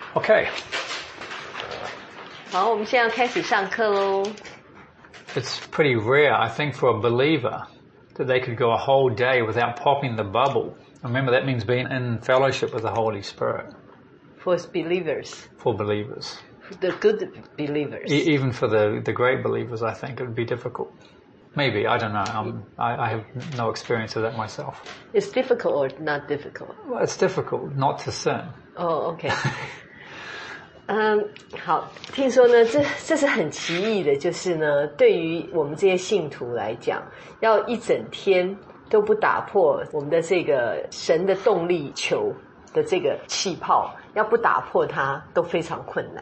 Okay. 好，我们现在要开始上课喽。 It's pretty rare, I think, for a believer that they could go a whole day without popping the bubble. Remember, that means being in fellowship with the Holy Spirit. For believers. For believers. The good believers. Even for the great believers, I think it would be difficult. Maybe, I don't know. I have no experience of that myself. It's difficult or not difficult? Well, it's difficult not to sin. Oh, okay. 好，听说呢，这是很奇异的，就是呢，对于我们这些信徒来讲，要一整天都不打破我们的这个神的动力球的这个气泡，要不打破它都非常困难。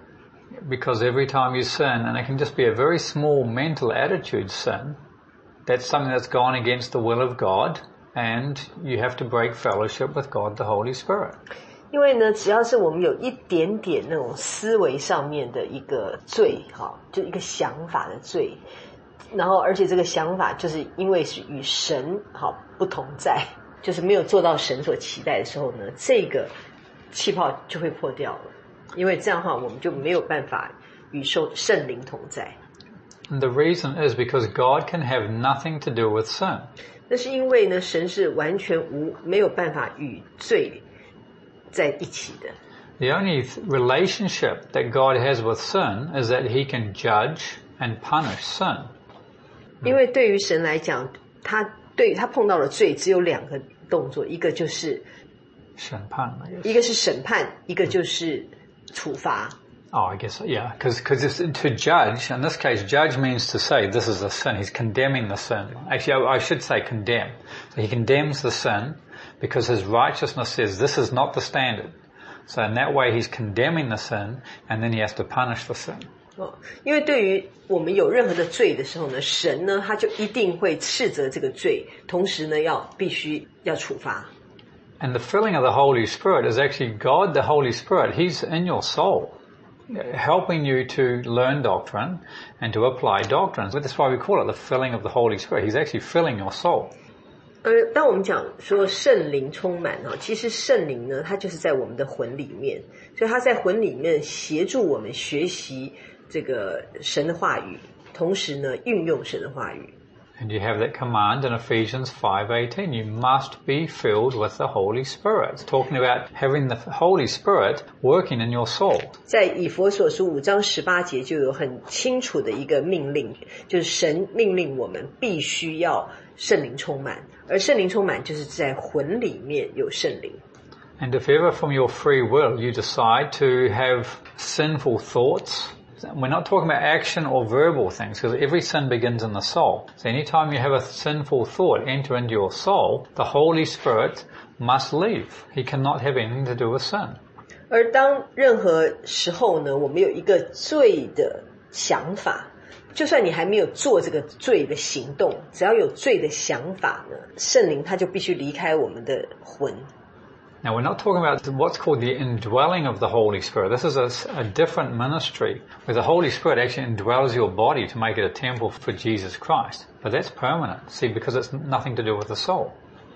Because every time you sin, and it can just be a very small mental attitude sin, that's something that's gone against the will of God, and you have to break fellowship with God, the Holy Spirit. 因为呢，只要是我们有一点点那种思维上面的一个罪，就一个想法的罪，然后而且这个想法就是因为是与神不同在，就是没有做到神所期待的时候呢，这个气泡就会破掉了。因为这样的话，我们就没有办法与圣灵同在。 And the reason is because God can have nothing to do with sin. 那是因为呢，神是完全没有办法与罪在一起的。 The only relationship that God has with sin is that he can judge and punish sin. 因为对于神来讲，他碰到了罪只有两个动作，一个就是审判， 一个是审判，一个就是处罚。 Oh, I guess, yeah, because to judge, in this case, judge means to say this is a sin. He's condemning the sin. Actually, I should say condemn. So he condemns the sin because his righteousness says this is not the standard. So in that way, he's condemning the sin, and then he has to punish the sin. 因为对于我们有任何的罪的时候呢，神呢他就一定会斥责这个罪，同时呢必须要处罚。 And the filling of the Holy Spirit is actually God, the Holy Spirit. He's in your soul, helping you to learn doctrine and to apply doctrines. That's why we call it the filling of the Holy Spirit. He's actually filling your soul. 当我们讲说圣灵充满其实圣灵呢，它就是在我们的魂里面，所以它在魂里面协助我们学习这个神的话语，同时呢运用神的话语。 And you have that command in Ephesians 5:18. You must be filled with the Holy Spirit. It's talking about having the Holy Spirit working in your soul. 在以弗所书5章18节就有很清楚的一个命令，就是神命令我们必须要圣灵充满，而圣灵充满就是在魂里面有圣灵。 And if ever from your free will you decide to have sinful thoughts, we're not talking about action or verbal things, because every sin begins in the soul. So anytime you have a sinful thought enter into your soul, the Holy Spirit must leave. He cannot have anything to do with sin. 而当任何时候呢，我们有一个罪的想法，就算你还没有做这个罪的行动，只要有罪的想法呢，圣灵他就必须离开我们的魂。 Now, we're not talking about what's called the indwelling of the Holy Spirit. This is a different ministry where the Holy Spirit actually indwells your body to make it a temple for Jesus Christ. But that's permanent, see, because it's nothing to do with the soul.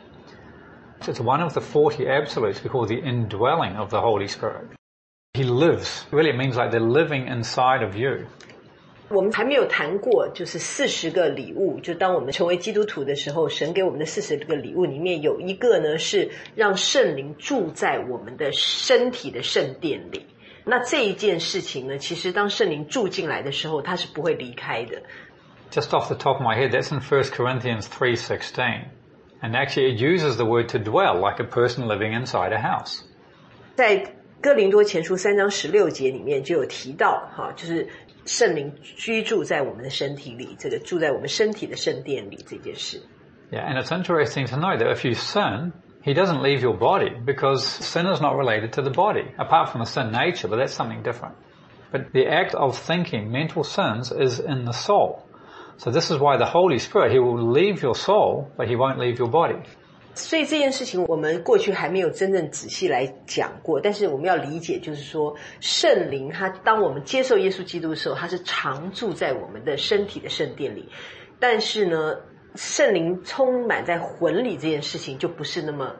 It's one of the 40 absolutes we call the indwelling of the Holy Spirit. He lives. Really, it means like they're living inside of you. 我们还没有谈过就是40个礼物，就当我们成为基督徒的时候，神给我们的40个礼物里面有一个呢是让圣灵住在我们的身体的圣殿里。那这一件事情呢，其实当圣灵住进来的时候，它是不会离开的。 Just off the top of my head, that's in 1 Corinthians 3:16. And actually it uses the word to dwell, like a person living inside a house. 在哥林多前书3章16节里面就有提到就是圣灵居住在我们的身体里，这个住在我们身体的圣殿里这件事。 Yeah, and it's interesting to know that if you sin, he doesn't leave your body, because sin is not related to the body, apart from the sin nature, but that's something different. But the act of thinking mental sins is in the soul. So this is why the Holy Spirit, he will leave your soul, but he won't leave your body. 所以这件事情我们过去还没有真正仔细来讲过，但是我们要理解就是说圣灵他当我们接受耶稣基督的时候，他是常住在我们的身体的圣殿里，但是呢圣灵充满在魂里这件事情就不是那么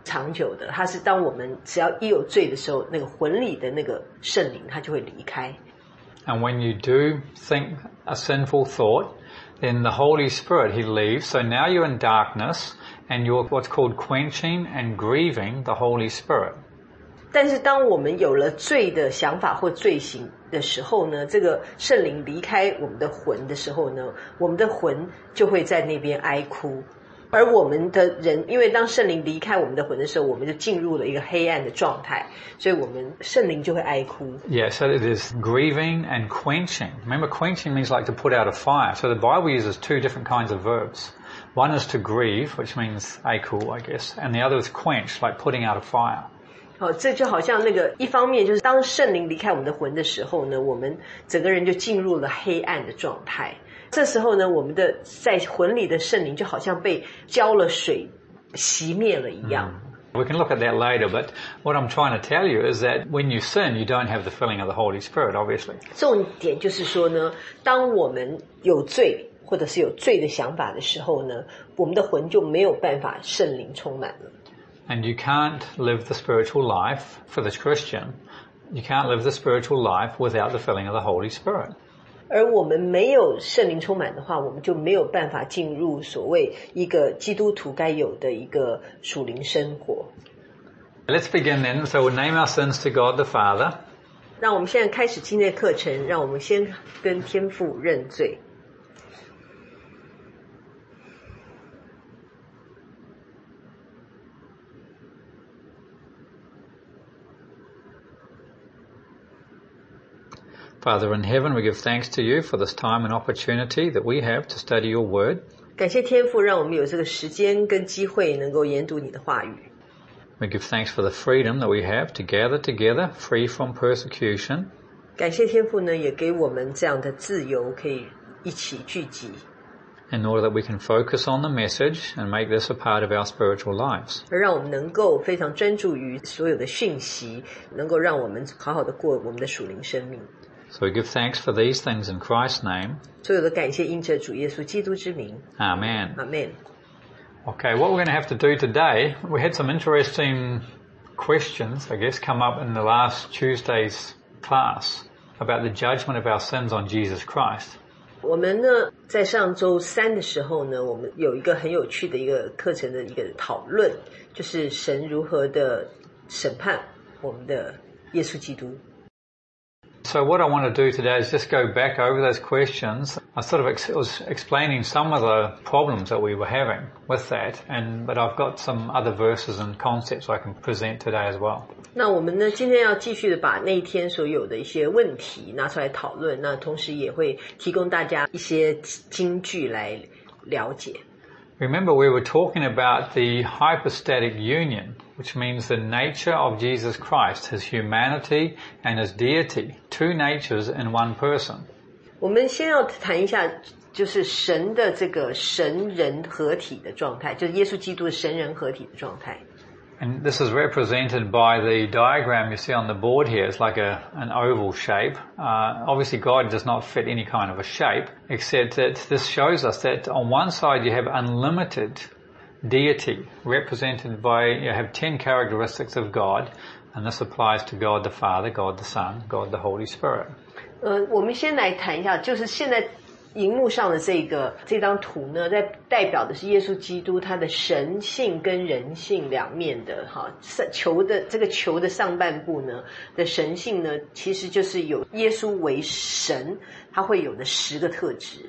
长久的，它是当我们只要一有罪的时候，那个魂里的那个圣灵它就会离开。 And when you do think a sinful thought, then the Holy Spirit, He leaves. So now you're in darkness and you're what's called quenching and grieving the Holy Spirit. 但是当我们有了罪的想法或罪行的时候呢，这个圣灵离开我们的魂的时候呢，我们的魂就会在那边哀哭。而我们的人，因为当圣灵离开我们的魂的时候，我们就进入了一个黑暗的状态，所以我们圣灵就会哀哭。 Yeah, so it is grieving and quenching. Remember, quenching means like to put out a fire. So the Bible uses two different kinds of verbs. One is to grieve, which means aiku, I guess, and the other is quench, like putting out a fire. 这就好像那个一方面就是当圣灵离开我们的魂的时候呢，我们整个人就进入了黑暗的状态。这时候呢，我们的在魂里的圣灵就好像被浇了水熄灭了一样。 We can look at that later, but what I'm trying to tell you is that when you sin, you don't have the filling of the Holy Spirit, obviously. 重点就是说呢，当我们有罪或者是有罪的想法的时候呢，我们的魂就没有办法圣灵充满了。 And you can't live the spiritual life for this Christian. You can't live the spiritual life without the filling of the Holy Spirit. 而我们没有圣灵充满的话，我们就没有办法进入所谓一个基督徒该有的一个属灵生活。 Let's begin then. So we'll name our sins to God the Father. 让我们现在开始今天的课程，让我们先跟天父认罪。 Father in heaven, we give thanks to you for this time and opportunity that we have to study your word. 感谢天父，让我们有这个时间跟机会能够研读你的话语。 We give thanks for the freedom that we have to gather together, free from persecution. 感谢天父呢，也给我们这样的自由，可以一起聚集。 In order that we can focus on the message and make this a part of our spiritual lives. 而让我们能够非常专注于所有的讯息，能够让我们好好的过我们的属灵生命。 So we give thanks for these things in Christ's name. 所有的感谢因着主耶稣基督之名。 Amen. Amen. Okay, what we're going to have to do today, we had some interesting questions, I guess, come up in the last Tuesday's class about the judgment of our sins on Jesus Christ. 我们呢，在上周三的时候呢，我们有一个很有趣的一个课程的一个讨论，就是神如何的审判我们的耶稣基督。 So what I want to do today is just go back over those questions. I sort of was explaining some of the problems that we were having with that, but I've got some other verses and concepts I can present today as well. 那我们呢，今天要继续的把那一天所有的一些问题拿出来讨论，那同时也会提供大家一些金句来了解。 Remember, we were talking about the hypostatic union, which means the nature of Jesus Christ, his humanity and his deity, two natures in one person. 我们先要谈一下，就是神的这个神人合体的状态，就是耶稣基督的神人合体的状态。 And this is represented by the diagram you see on the board here. It's like an oval shape. Obviously God does not fit any kind of a shape, except that this shows us that on one side you have unlimited deity, represented by, you have 10 characteristics of God, and this applies to God the Father, God the Son, God the Holy Spirit. 我们先来谈一下，就是现在荧幕上的这张图呢，在代表的是耶稣基督他的神性跟人性两面的球的上半部呢的神性呢，其实就是有耶稣为神他会有的10个特质。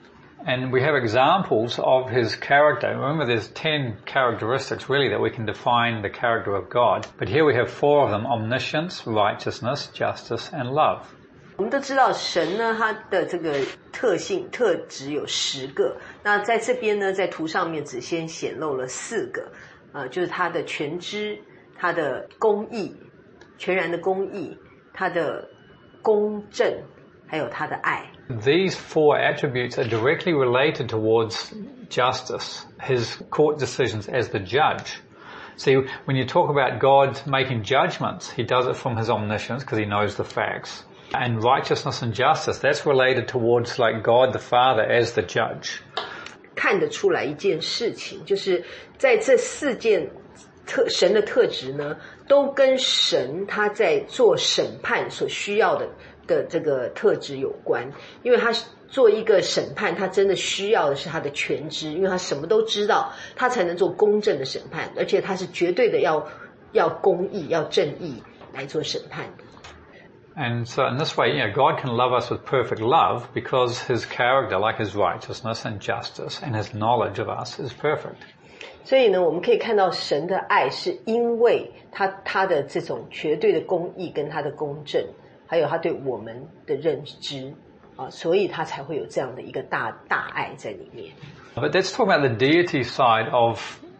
And we have examples of his character. Remember, there's 10 characteristics really that we can define the character of God. But here we have 4 of them: omniscience, righteousness, justice, and love. 我们都知道神呢，他的这个特质有10个。那在这边呢，在图上面只先显露了4个，就是他的全知，他的公义，全然的公义，他的公正，还有他的爱。 These 4 attributes are directly related towards justice, his court decisions as the judge. See, when you talk about God making judgments, he does it from his omniscience because he knows the facts. And righteousness and justice, that's related towards like God the Father as the judge. 看得出来一件事情，就是在这4件神的特质呢，都跟神他在做审判所需要的这个特质有关。因为他做一个审判，他真的需要的是他的全知，因为他什么都知道，他才能做公正的审判，而且他是绝对的要公义、要正义来做审判的。 And so in this way, God can love us with perfect love because his character, like his righteousness and justice and his knowledge of us, is perfect. 所以呢，我们可以看到神的爱是因为他的这种绝对的公义跟他的公正，还有他对我们的认知啊，所以他才会有这样的一个大爱在里面。 But let's talk about the deity side of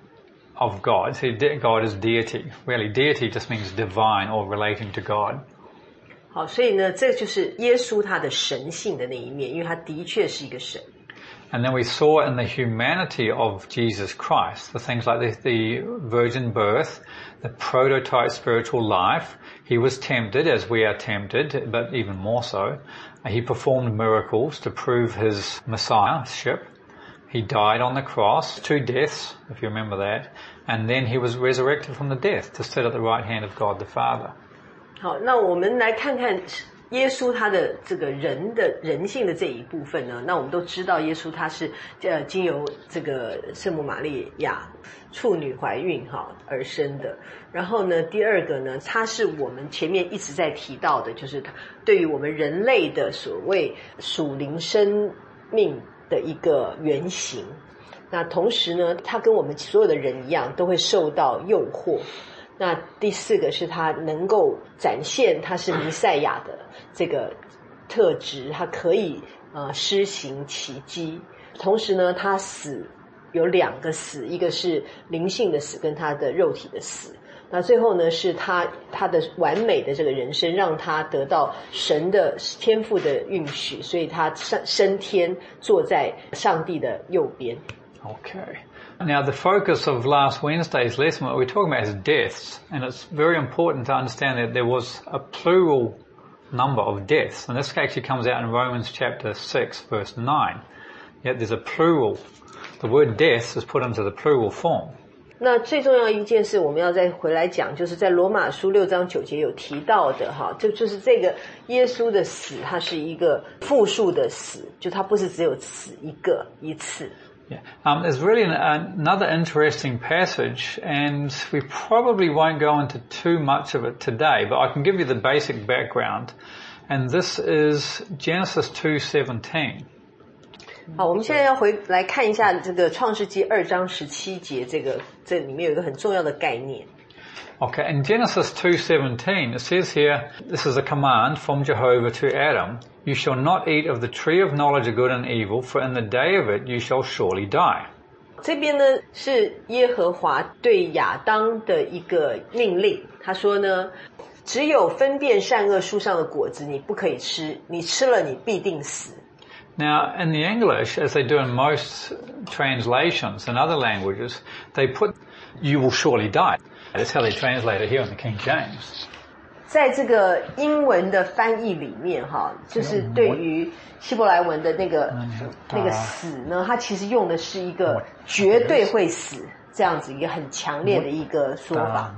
God. See, God is deity. Really, deity just means divine or relating to God. 好，所以呢，这就是耶稣他的神性的那一面，因为他的确是一个神。 And then we saw in the humanity of Jesus Christ, the things like the virgin birth, the prototype spiritual life. He was tempted as we are tempted, but even more so. He performed miracles to prove his messiahship. He died on the cross, 2 deaths, if you remember that. And then he was resurrected from the death to sit at the right hand of God the Father. 好，那我们来看看耶稣他的这个人性的这一部分呢，那我们都知道耶稣他是经由这个圣母玛利亚处女怀孕而生的。然后呢，第二个呢，他是我们前面一直在提到的，就是他对于我们人类的所谓属灵生命的一个原型。那同时呢，他跟我们所有的人一样，都会受到诱惑。那第四个是他能够展现他是弥赛亚的这个特质，他可以施行奇迹。同时呢，他死有2个死，一个是灵性的死跟他的肉体的死。那最后呢，是他的完美的这个人生让他得到神的天父的允许，所以他升天坐在上帝的右边。 Okay. Now, the focus of last Wednesday's lesson, what we're talking about is deaths. And it's very important to understand that there was a plural number of deaths. And this actually comes out in Romans chapter 6, verse 9. Yet there's a plural. The word death is put into the plural form. 那最重要一件事我们要再回来讲，就是在罗马书6章9节有提到的就是这个耶稣的死，它是一个复数的死，就它不是只有死一次。 Yeah. There's really another interesting passage, and we probably won't go into too much of it today, but I can give you the basic background, and this is Genesis 2:17. 好，我们现在要回来看一下这个创世纪2章17节，这里面有一个很重要的概念。 Okay, in Genesis 2:17, it says here, this is a command from Jehovah to Adam, you shall not eat of the tree of knowledge of good and evil, for in the day of it you shall surely die. 这边呢是耶和华对亚当的一个命令，他说呢，只有分辨善恶树上的果子你不可以吃，你吃了你必定死。 Now, in the English, as they do in most translations in other languages, they put, you will surely die. That's how they translate it here in the King James. 在这个英文的翻译里面就是对于希伯来文的那个死呢，它其实用的是一个绝对会死这样子一个很强烈的一个说法。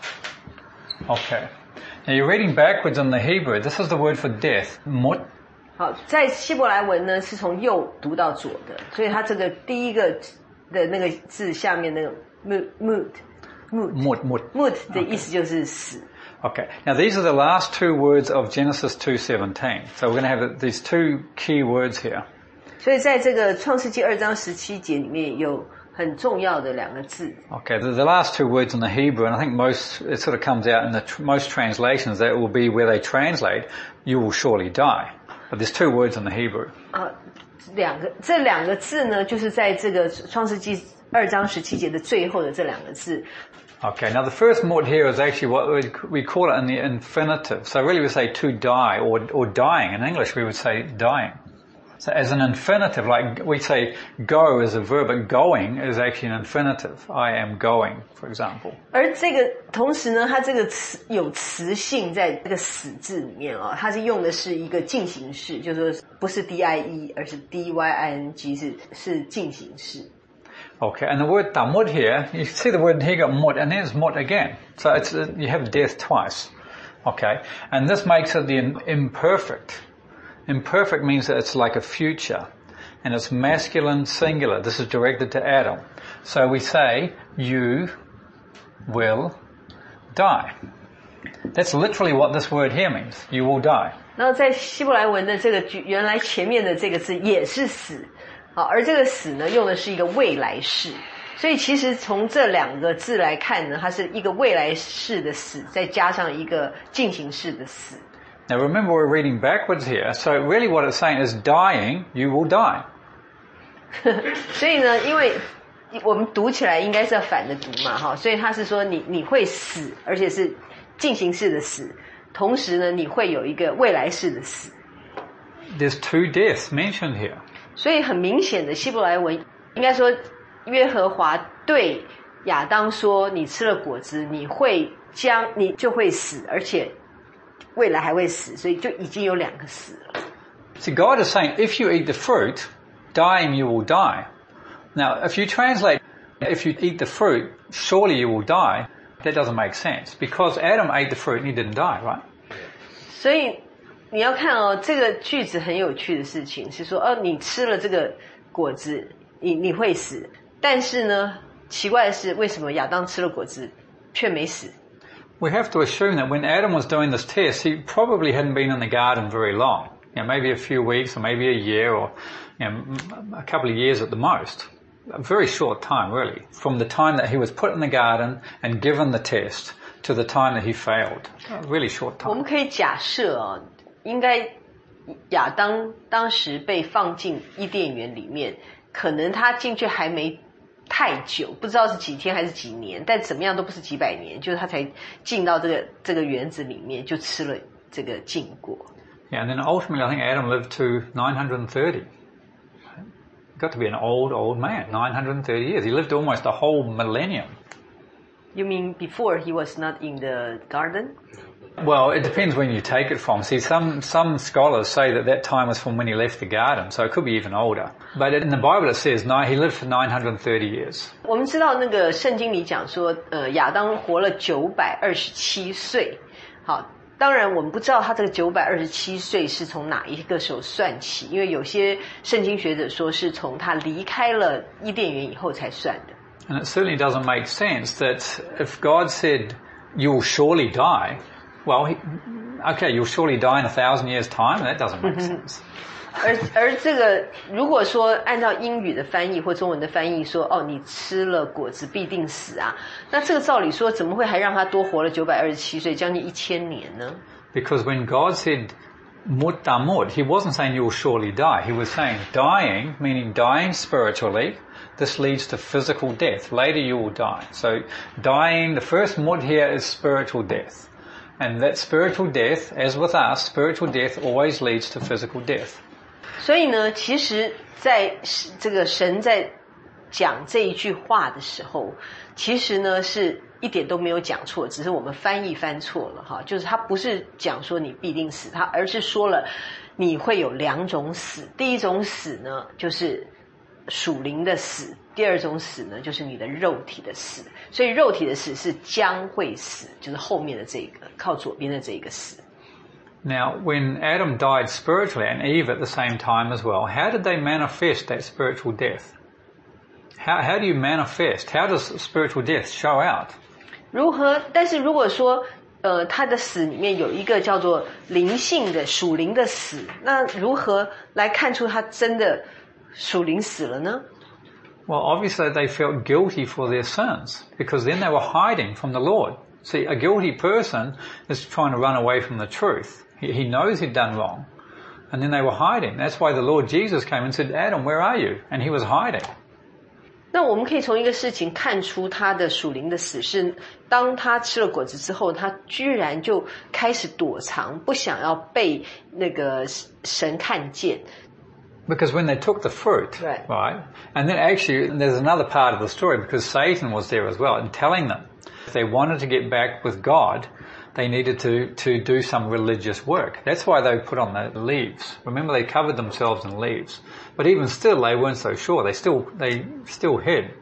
Okay. Now you're reading backwards in the Hebrew. This is the word for death. Mut. 好，在希伯来文呢是从右读到左的，所以它这个第一个的那个字下面那个 mut 的意思就是死。 Okay. Now these are the last 2 words of Genesis 2:17. So we're going to have these 2 key words here. 所以在这个创世纪2章17节里面有很重要的2个字。 Okay, the last 2 words in the Hebrew, and I think it sort of comes out in most translations, that will be where they translate, you will surely die. But there's 2 words in the Hebrew. 这2个字呢，就是在这个创世纪2章17节的最后的这2个字。 Okay, now the first mut here is actually what we call it in the infinitive. So really we say to die or dying. In English we would say dying. So as an infinitive, like we say go as a verb, but going is actually an infinitive. I am going, for example. 而这个同时呢，它这个词有词性在这个死字里面它是用的是一个进行式，就是说不是 die 而是 dying 是进行式。 Okay, and the word tamut here, you see the word here got mut, and there's mut again. So it's, you have death twice. Okay, and this makes it the imperfect. Imperfect means that it's like a future, and it's masculine singular. This is directed to Adam. So we say, you will die. That's literally what this word here means. You will die. 然后在希伯来文的这个原来前面的这个字也是死，好，而这个死呢用的是一个未来式，所以其实从这两个字来看呢，它是一个未来式的死，再加上一个进行式的死。 Now remember we're reading backwards here, so really what it's saying is dying, you will die. 所以呢，因为我们读起来应该是要反着读嘛，哈，所以他是说你会死，而且是进行式的死，同时呢，你会有一个未来式的死。 There's two deaths mentioned here. 所以很明显的，希伯来文应该说，约和华对亚当说：“你吃了果子，你就会死，而且未来还会死。”所以就已经有两个死了。 See, God is saying, if you eat the fruit, dying you will die. Now, if you translate, if you eat the fruit, surely you will die, that doesn't make sense. Because Adam ate the fruit and he didn't die, right? 所以你要看哦，这个句子很有趣的事情是说，你吃了这个果子，你会死。但是呢，奇怪的是，为什么亚当吃了果子却没死？ We have to assume that when Adam was doing this test, he probably hadn't been in the garden very long. Maybe a few weeks or maybe a year or a couple of years at the most. A very short time, really, from the time that he was put in the garden and given the test to the time that he failed. A really short time. 我们可以假设应该亚当当时被放进伊甸园里面，可能他进去还没太久，不知道是几天还是几年，但怎么样都不是几百年，就是他才进到这个园子里面，就吃了这个禁果。 Yeah, and then ultimately I think Adam lived to 930. Got to be an old man, 930 years. He lived almost a whole millennium. You mean before he was not in the garden? Well, it depends when you take it from. See, some scholars say that time was from when he left the garden, so it could be even older. But in the Bible it says, no, he lived for 930 years. 我们知道那个圣经里讲说，亚当活了927岁。好，当然我们不知道他这个927岁是从哪一个时候算起，因为有些圣经学者说是从他离开了伊甸园以后才算的。 And it certainly doesn't make sense that if God said, you'll surely die, well, okay, you'll surely die in 1,000 years' time, that doesn't make sense. 而这个如果说按照英语的翻译或中文的翻译说，你吃了果子必定死啊，那这个照理说怎么会还让他多活了927岁，将近1000年呢？ Because when God said mut tamut, he wasn't saying you'll surely die. He was saying dying, meaning dying spiritually. This leads to physical death. Later you will die. So dying, the first mut here is spiritual death. And that spiritual death, as with us, spiritual death always leads to physical death. 所以呢，其实在这个神在讲这一句话的时候，其实呢是一点都没有讲错，只是我们翻译翻错了哈。就是他不是讲说你必定死，他而是说了你会有两种死。第一种死呢，就是属灵的死；第二种死呢，就是你的肉体的死。所以肉体的死是将会死，就是后面的这个靠左边的这个死。 Now, when Adam died spiritually and Eve at the same time as well, how did they manifest that spiritual death? How do you manifest? How does spiritual death show out? 但是如果说他的死里面有一个叫做灵性的属灵的死，那如何来看出他真的属灵死了呢？ Well, obviously they felt guilty for their sins because then they were hiding from the Lord. See, a guilty person is trying to run away from the truth. He knows he'd done wrong. And then they were hiding. That's why the Lord Jesus came and said, Adam, where are you? And he was hiding. 那我们可以从一个事情看出他的属灵的死是，当他吃了果子之后，他居然就开始躲藏，不想要被那个神看见。 Because when they took the fruit, right? And then actually there's another part of the story because Satan was there as well and telling them if they wanted to get back with God, they needed to do some religious work. That's why they put on the leaves. Remember, they covered themselves in leaves. But even still, they weren't so sure. They still hid.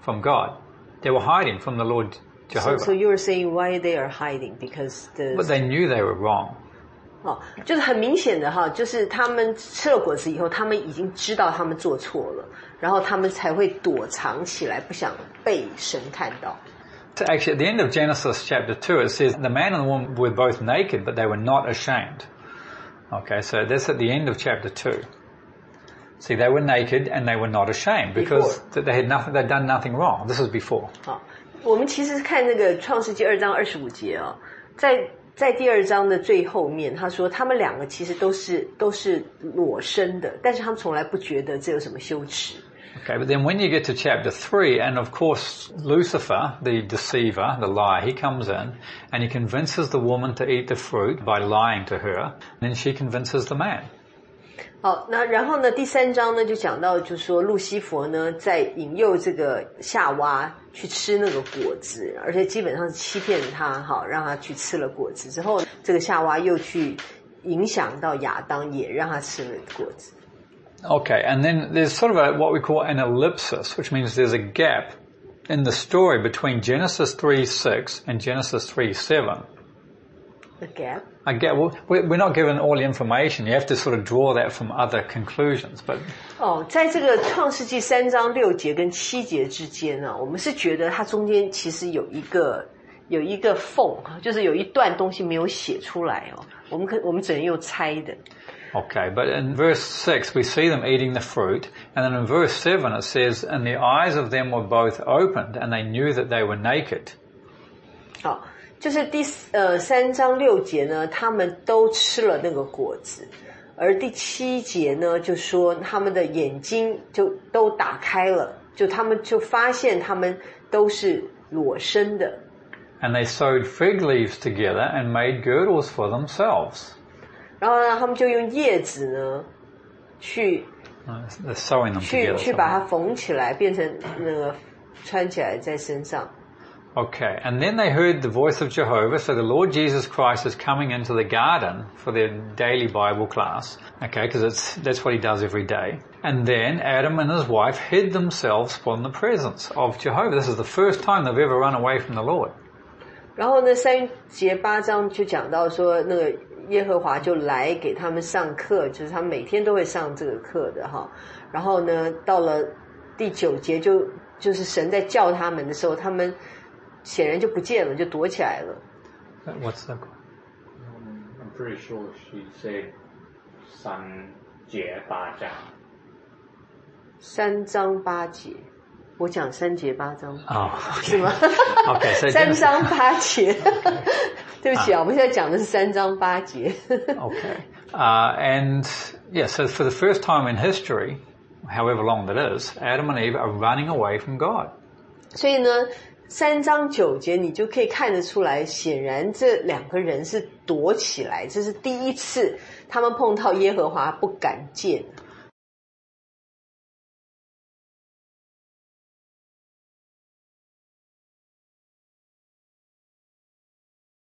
from God. They were hiding from the Lord Jehovah. So you're saying why they are hiding because But they knew they were wrong. 就是很明显的哈，就是他们吃了果子以后，他们已经知道他们做错了，然后他们才会躲藏起来，不想被神看到。 So actually, at the end of Genesis chapter 2, it says the man and the woman were both naked, but they were not ashamed. Okay, so that's at the end of chapter 2. See, they were naked and they were not ashamed because they'd done nothing wrong. This was before. 好，我们其实看那个创世纪2章25节啊，在第2章的最后面，他说他们两个其实都是裸身的，但是他们从来不觉得这有什么羞耻。 Okay, but then when you get to chapter 3, and of course Lucifer, the deceiver, the liar, he comes in and he convinces the woman to eat the fruit by lying to her, and then she convinces the man. 好，那然后呢，第3章呢就讲到，就是说路西弗呢在引诱这个夏娃去吃那个果子，而且基本上是欺骗他，好让他去吃了果子之后，这个夏娃又去影响到亚当，也让他吃了果子。 Okay, and then there's sort of what we call an ellipsis, which means there's a gap in the story between Genesis 3:6 and Genesis 3:7. A gap? A gap. Well, we're not given all the information. You have to sort of draw that from other conclusions. But 在这个创世纪3章6节跟7节之间呢，我们是觉得它中间其实有一个缝，就是有一段东西没有写出来哦。我们只能用猜的。 Okay, but in verse 6 we see them eating the fruit, and then in verse 7 it says, and the eyes of them were both opened, and they knew that they were naked. 好，就是第3章6节呢，他们都吃了那个果子，而第7节呢，就说他们的眼睛就都打开了，就他们就发现他们都是裸身的。 And they sewed fig leaves together and made girdles for themselves. 然后呢，他们就用叶子呢，去把它缝起来，变成那个穿起来在身上。 Okay, and then they heard the voice of Jehovah, so the Lord Jesus Christ is coming into the garden for their daily Bible class, okay, because that's what he does every day. And then Adam and his wife hid themselves from the presence of Jehovah. This is the first time they've ever run away from the Lord. 然后呢，3节8章就讲到说，那个耶和华就来给他们上课，就是他们每天都会上这个课的哈。然后呢，到了第9节就是神在叫他们的时候，他们显然就不见了，就躲起来了。 What's that? I'm pretty sure she said 3节8章。 3章8节。我讲3节8章，是吗？ Okay, so 3章8节，对不起啊，我们现在讲的是3章8节。 Okay, and yeah, so for the first time in history, however long that is, Adam and Eve are running away from God. 所以呢，3章9节你就可以看得出来，显然这两个人是躲起来，这是第一次他们碰到耶和华不敢见。